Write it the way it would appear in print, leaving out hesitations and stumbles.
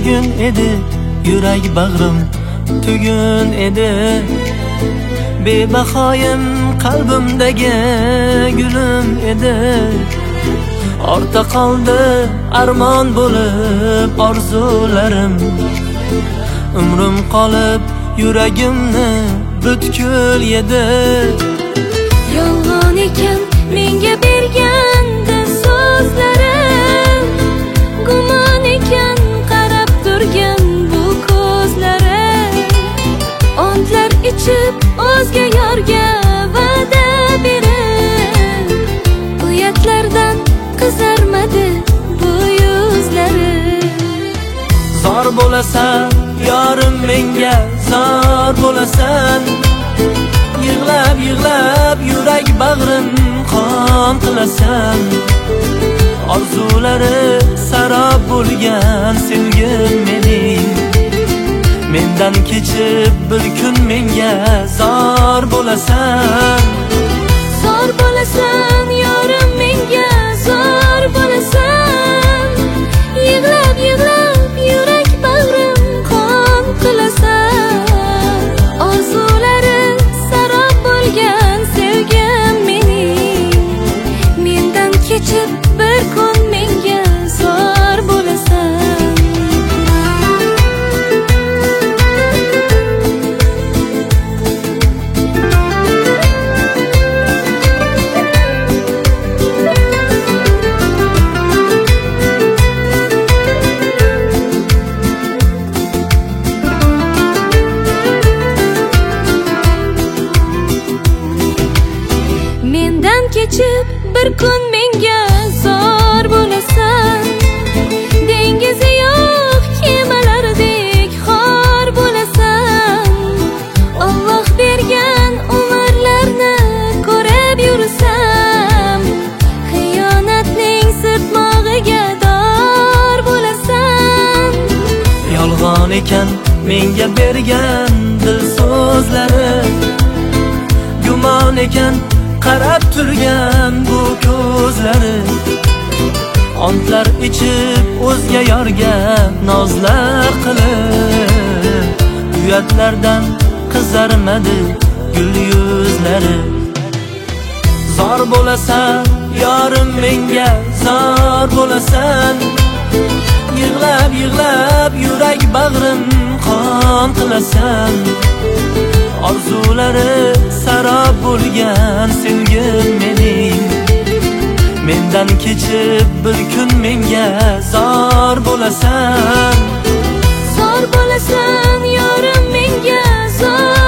bugun edi, yurak bag'rim tugun edi. Bebahoyim qalbimdagi gulim edi. Orta qoldi armon bo'lib orzularim. Umrim qolib yuragimni butkul yedi. Yolg'on ekan menga berganda so'zlarim, gumon ekan qarab turgan bu ko'zlarim. Ontlar ichib o'zga yorga va'da berib, uyatlardan qizarmadi bu yuzlari. Zor bo'lasan yorim menga zor bo'lasan. Yig'lab yig'lab yurak bag'rim qon qilasan. Orzulari sarob bo'lgan sevgim mening, mendan kechib bir kun menga zor bo'lasan. Zor bo'lasan yorim menga zor bo'lasan. Yig'lab yig'lab yurak bag'rim qon qilasan. Orzulari sarob bo'lgan sevgim mening, mendan kechib bir kun menga zor bo'lasan. Mendan kechib bir kun menga zor bo'lasan. Dengizi yo'q kemalardek xor bo'lasan. Alloh bergan umrlarni ko'rib yursam, xiyonatning sirtmog'iga dor bo'lasan. Yolg'on ekan menga bergan dil so'zlari, gumon ekan qarab turgan bu ko'zlari. Ontlar ichib o'zga yorga nozlar qilib, uyatlardan qizarmadi gul yuzlari. Zor bo'lasan yorim menga zor bo'lasan. Yig'lab yig'lab yurak bag'rim qon qilasan. Orzulari sarob bo'lgan sevgim mening, mendan kechib bir kun menga zor bo'lasan. Zor bo'lasan yorim menga zor